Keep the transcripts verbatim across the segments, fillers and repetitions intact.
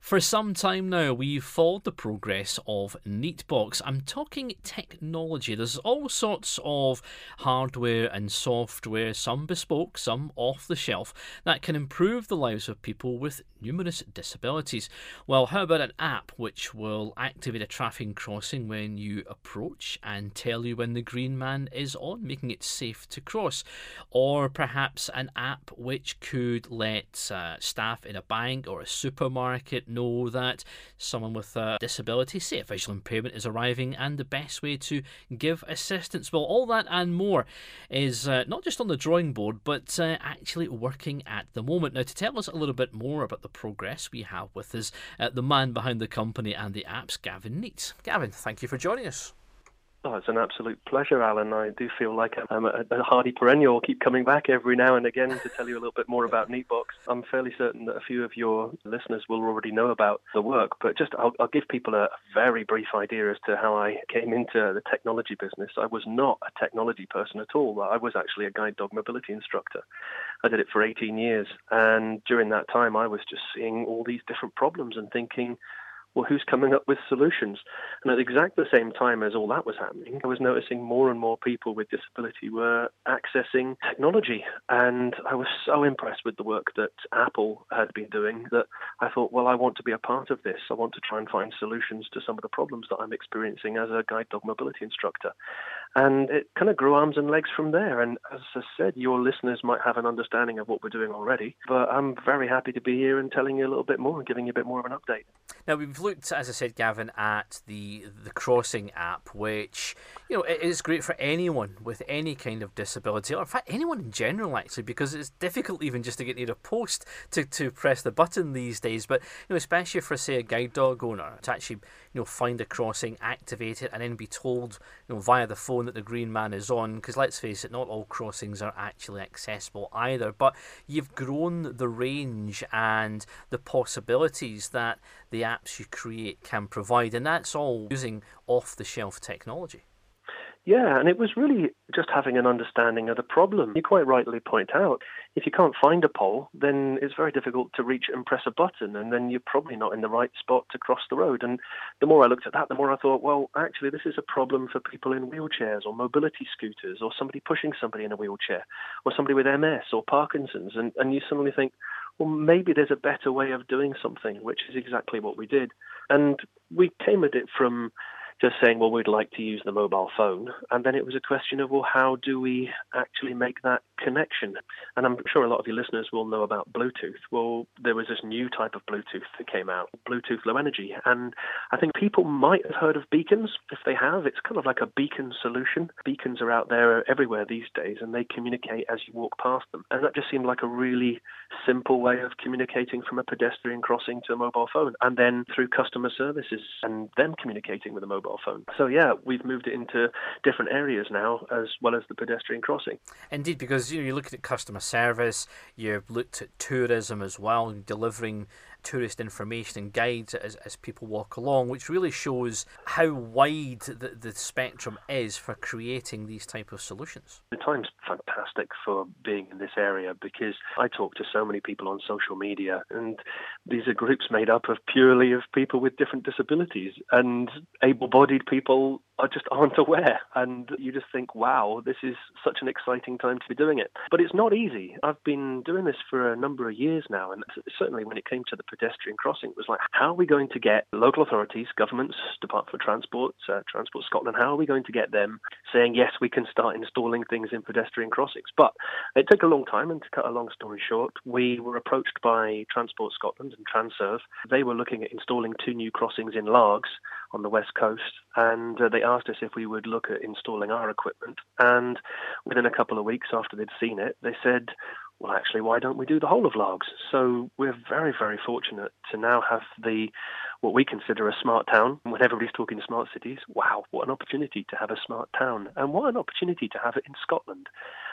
For some time now, we've followed the progress of Neatbox. I'm talking technology. There's all sorts of hardware and software, some bespoke, some off the shelf, that can improve the lives of people with numerous disabilities. Well, how about an app which will activate a traffic crossing when you approach and tell you when the green man is on, making it safe to cross? Or perhaps an app which could let uh, staff in a bank or a supermarket know that someone with a disability, say a visual impairment, is arriving and the best way to give assistance. Well, all that and more is uh, not just on the drawing board, but uh, actually working at the moment. Now, to tell us a little bit more about the progress, we have with us uh, the man behind the company and the apps, Gavin Neate. Gavin, thank you for joining us. Oh, it's an absolute pleasure, Alan. I do feel like I'm a, a hardy perennial. Keep coming back every now and again to tell you a little bit more about Neatbox. I'm fairly certain that a few of your listeners will already know about the work, but just I'll, I'll give people a very brief idea as to how I came into the technology business. I was not a technology person at all. I was actually a guide dog mobility instructor. I did it for eighteen years, and during that time I was just seeing all these different problems and thinking, well, who's coming up with solutions? And at exactly the same time as all that was happening, I was noticing more and more people with disability were accessing technology. And I was so impressed with the work that Apple had been doing that I thought, well, I want to be a part of this. I want to try and find solutions to some of the problems that I'm experiencing as a guide dog mobility instructor. And it kind of grew arms and legs from there. And as I said, your listeners might have an understanding of what we're doing already, but I'm very happy to be here and telling you a little bit more and giving you a bit more of an update. Now, we've looked, as I said, Gavin, at the the Crossing app, which, you know, it is great for anyone with any kind of disability, or in fact, anyone in general, actually, because it's difficult even just to get near a post to, to press the button these days. But, you know, especially for, say, a guide dog owner, to actually, you know, find a crossing, activate it, and then be told, you know, via the phone that the green man is on, because let's face it, not all crossings are actually accessible either. But you've grown the range and the possibilities that the apps you create can provide, and that's all using off-the-shelf technology. Yeah, and it was really just having an understanding of the problem. You quite rightly point out, if you can't find a pole, then it's very difficult to reach and press a button, and then you're probably not in the right spot to cross the road. And the more I looked at that, the more I thought, well, actually, this is a problem for people in wheelchairs or mobility scooters, or somebody pushing somebody in a wheelchair, or somebody with M S or Parkinson's. And, and you suddenly think, well, maybe there's a better way of doing something, which is exactly what we did. And we came at it from just saying, well, we'd like to use the mobile phone. And then it was a question of, well, how do we actually make that connection? And I'm sure a lot of your listeners will know about Bluetooth. Well, there was this new type of Bluetooth that came out, Bluetooth Low Energy. And I think people might have heard of beacons. If they have, it's kind of like a beacon solution. Beacons are out there everywhere these days, and they communicate as you walk past them. And that just seemed like a really simple way of communicating from a pedestrian crossing to a mobile phone, and then through customer services and them communicating with a mobile phone. So yeah, we've moved it into different areas now, as well as the pedestrian crossing. Indeed, because you know, you're looking at customer service, you've looked at tourism as well, delivering tourist information and guides as, as people walk along, which really shows how wide the, the spectrum is for creating these type of solutions. The time's fantastic for being in this area, because I talk to so many people on social media, and these are groups made up of purely of people with different disabilities, and able-bodied people are just aren't aware, and you just think, wow, this is such an exciting time to be doing it. But it's not easy. I've been doing this for a number of years now, and certainly when it came to the pedestrian crossing, it was like, how are we going to get local authorities, governments, Department for Transport, uh, Transport Scotland, how are we going to get them saying, yes, we can start installing things in pedestrian crossings? But it took a long time, and to cut a long story short, we were approached by Transport Scotland and Transurf. They were looking at installing two new crossings in Largs on the west coast, and uh, they asked us if we would look at installing our equipment. And within a couple of weeks after they'd seen it, they said, well, actually, why don't we do the whole of Largs? So we're very, very fortunate to now have the what we consider a smart town. When everybody's talking smart cities, wow, what an opportunity to have a smart town, and what an opportunity to have it in Scotland.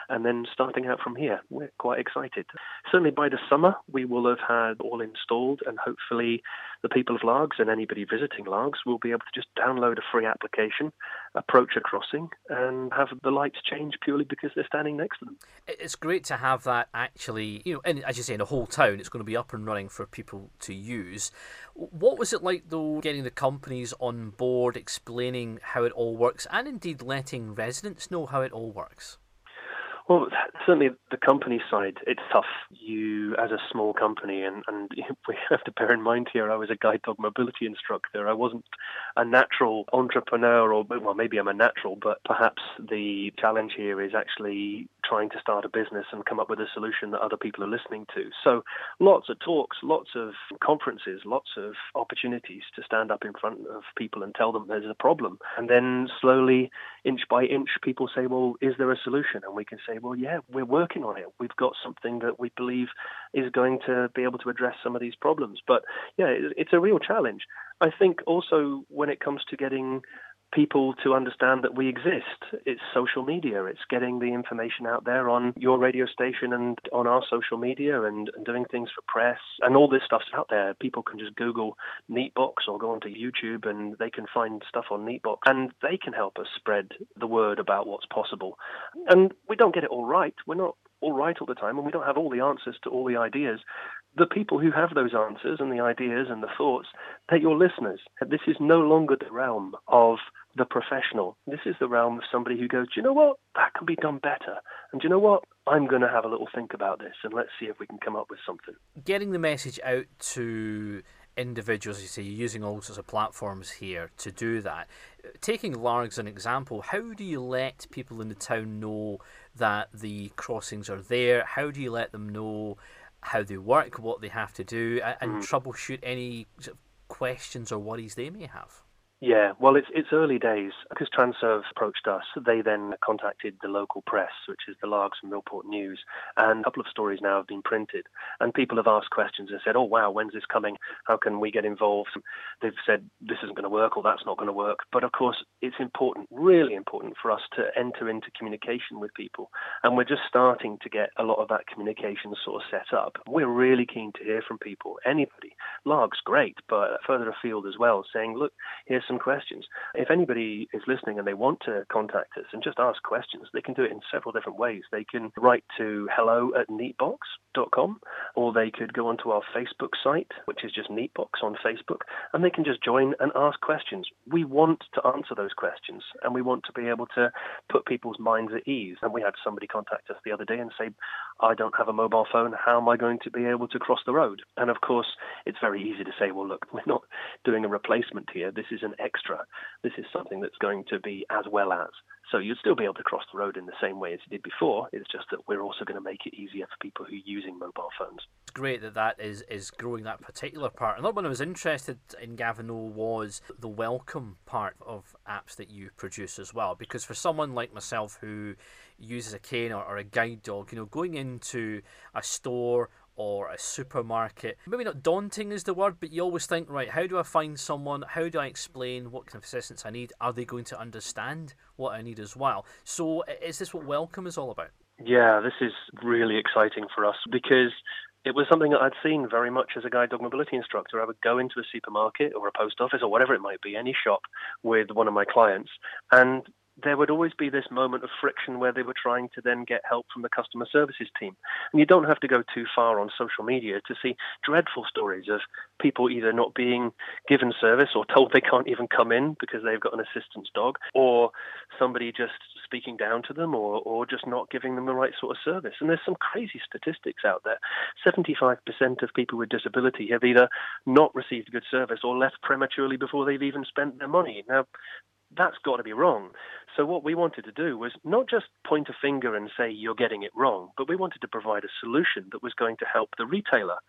and then starting out from here. We're quite excited. Certainly by the summer, we will have had all installed, and hopefully the people of Largs and anybody visiting Largs will be able to just download a free application, approach a crossing, and have the lights change purely because they're standing next to them. It's great to have that actually, you know, and as you say, in the whole town, it's going to be up and running for people to use. What was it like, though, getting the companies on board, explaining how it all works, and indeed letting residents know how it all works? Well, certainly the company side, it's tough. You, as a small company, and, and we have to bear in mind here, I was a guide dog mobility instructor. I wasn't a natural entrepreneur, or, well, maybe I'm a natural, but perhaps the challenge here is actually trying to start a business and come up with a solution that other people are listening to. So lots of talks, lots of conferences, lots of opportunities to stand up in front of people and tell them there's a problem. And then slowly, inch by inch, people say, well, is there a solution? And we can say, well, yeah, we're working on it. We've got something that we believe is going to be able to address some of these problems. But yeah, it's a real challenge. I think also when it comes to getting people to understand that we exist, it's social media. It's getting the information out there on your radio station and on our social media, and, and doing things for press, and all this stuff's out there. People can just Google Neatbox or go onto YouTube and they can find stuff on Neatbox, and they can help us spread the word about what's possible. And we don't get it all right. We're not all right all the time, and we don't have all the answers to all the ideas. The people who have those answers and the ideas and the thoughts, they're your listeners. This is no longer the realm of the professional. This is the realm of somebody who goes, do you know what? That can be done better. And do you know what? I'm going to have a little think about this, and let's see if we can come up with something. Getting the message out to individuals, you say, you're using all sorts of platforms here to do that. Taking Largs as an example, how do you let people in the town know that the crossings are there? How do you let them know how they work, what they have to do, and mm. troubleshoot any sort of questions or worries they may have? Yeah, well, it's it's early days. Because Transurf approached us, they then contacted the local press, which is the Largs and Millport News, and a couple of stories now have been printed. And people have asked questions and said, oh, wow, when's this coming? How can we get involved? They've said, this isn't going to work, or that's not going to work. But of course, it's important, really important for us to enter into communication with people. And we're just starting to get a lot of that communication sort of set up. We're really keen to hear from people, anybody. Largs, great, but further afield as well, saying, look, here's some questions. If anybody is listening and they want to contact us and just ask questions, they can do it in several different ways. They can write to hello at neatbox dot com, or they could go onto our Facebook site, which is just Neatbox on Facebook, and they can just join and ask questions. We want to answer those questions, and we want to be able to put people's minds at ease. And we had somebody contact us the other day and say, I don't have a mobile phone. How am I going to be able to cross the road? And of course, it's very easy to say, well, look, we're not doing a replacement here. This is an extra. This is something that's going to be as well as. So you'd still be able to cross the road in the same way as you did before. It's just that we're also going to make it easier for people who are using mobile phones. It's great that that is, is growing that particular part. Another one I was interested in, Gavin, was the welcome part of apps that you produce as well. Because for someone like myself who uses a cane or, or a guide dog, you know, going into a store or a supermarket, maybe not daunting is the word, but you always think, right, how do I find someone? How do I explain what kind of assistance I need? Are they going to understand what I need as well? So is this what Welcome is all about? Yeah, this is really exciting for us because it was something that I'd seen very much as a guide dog mobility instructor. I would go into a supermarket or a post office or whatever it might be, any shop with one of my clients, and there would always be this moment of friction where they were trying to then get help from the customer services team. And you don't have to go too far on social media to see dreadful stories of people either not being given service or told they can't even come in because they've got an assistance dog, or somebody just speaking down to them, or, or just not giving them the right sort of service. And there's some crazy statistics out there. seventy-five percent of people with disability have either not received good service or left prematurely before they've even spent their money. Now, that's got to be wrong. So what we wanted to do was not just point a finger and say you're getting it wrong, but we wanted to provide a solution that was going to help the retailer.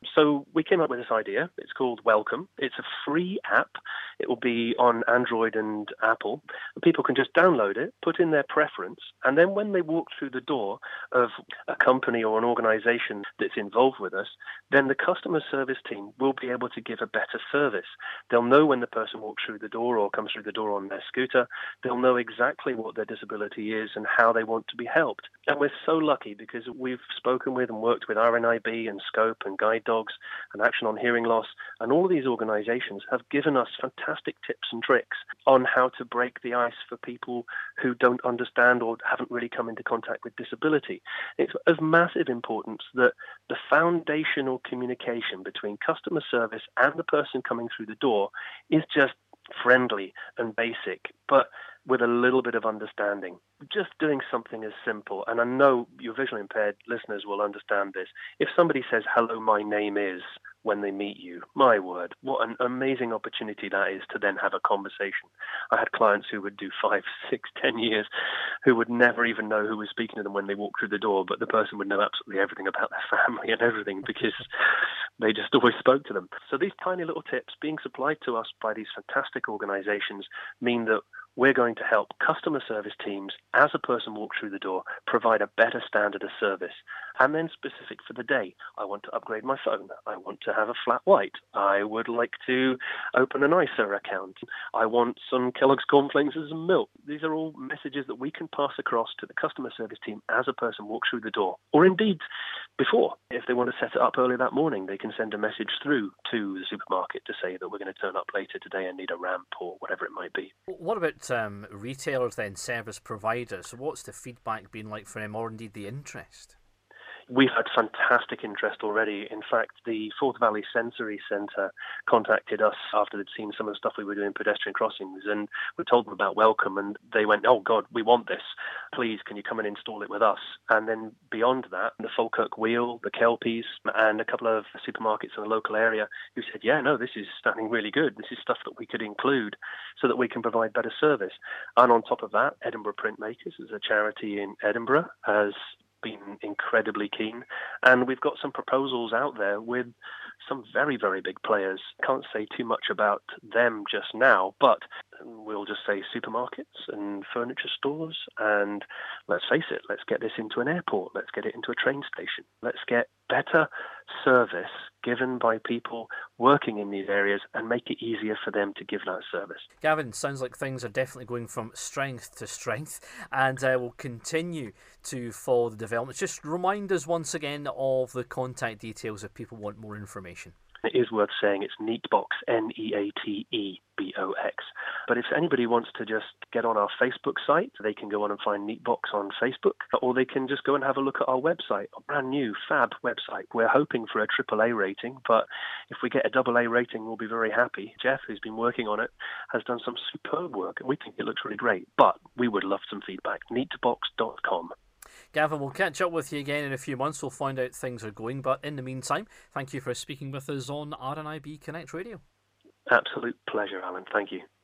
So we came up with this idea. It's called Welcome. It's a free app. It will be on Android and Apple. People can just download it, put in their preference, and then when they walk through the door of a company or an organization that's involved with us, then the customer service team will be able to give a better service. They'll know when the person walks through the door or comes through the door on their scooter. They'll know exactly what their disability is and how they want to be helped. And we're so lucky because we've spoken with and worked with R N I B and Scope and Guide Dogs and Action on Hearing Loss, and all of these organizations have given us fantastic tips and tricks on how to break the ice for people who don't understand or haven't really come into contact with disability. It's of massive importance that the foundational communication between customer service and the person coming through the door is just friendly and basic, but with a little bit of understanding. Just doing something as simple, and I know your visually impaired listeners will understand this. If somebody says, "Hello, my name is," when they meet you, my word, what an amazing opportunity that is to then have a conversation. I had clients who would do five, six, ten years who would never even know who was speaking to them when they walked through the door, but the person would know absolutely everything about their family and everything because they just always spoke to them. So these tiny little tips being supplied to us by these fantastic organizations mean that we're going to help customer service teams, as a person walks through the door, provide a better standard of service. And then specific for the day, I want to upgrade my phone. I want to have a flat white. I would like to open an I S A account. I want some Kellogg's cornflakes and some milk. These are all messages that we can pass across to the customer service team as a person walks through the door. Or indeed, before, if they want to set it up early that morning, they can send a message through to the supermarket to say that we're going to turn up later today and need a ramp or whatever it might be. What about um, retailers then, service providers? What's the feedback been like for them, or indeed the interest? We've had fantastic interest already. In fact, the Forth Valley Sensory Centre contacted us after they'd seen some of the stuff we were doing in pedestrian crossings, and we told them about Welcome, and they went, "Oh God, we want this. Please, can you come and install it with us?" And then beyond that, the Falkirk Wheel, the Kelpies, and a couple of supermarkets in the local area who said, "Yeah, no, this is sounding really good. This is stuff that we could include so that we can provide better service." And on top of that, Edinburgh Printmakers, as a charity in Edinburgh, has been incredibly keen, and we've got some proposals out there with some very, very big players. Can't say too much about them just now, but we'll just say supermarkets and furniture stores, and let's face it, let's get this into an airport, let's get it into a train station, let's get better service given by people working in these areas and make it easier for them to give that service. Gavin, sounds like things are definitely going from strength to strength, and uh, will continue to follow the developments. Just remind us once again of the contact details if people want more information. It is worth saying it's Neatbox, N E A T E B O X. But if anybody wants to just get on our Facebook site, they can go on and find Neatbox on Facebook, or they can just go and have a look at our website, a brand new, fab website. We're hoping for a triple A rating, but if we get a double A rating, we'll be very happy. Jeff, who's been working on it, has done some superb work, and we think it looks really great, but we would love some feedback. Neatbox dot com. Gavin, we'll catch up with you again in a few months. We'll find out things are going. But in the meantime, thank you for speaking with us on R N I B Connect Radio. Absolute pleasure, Alan. Thank you.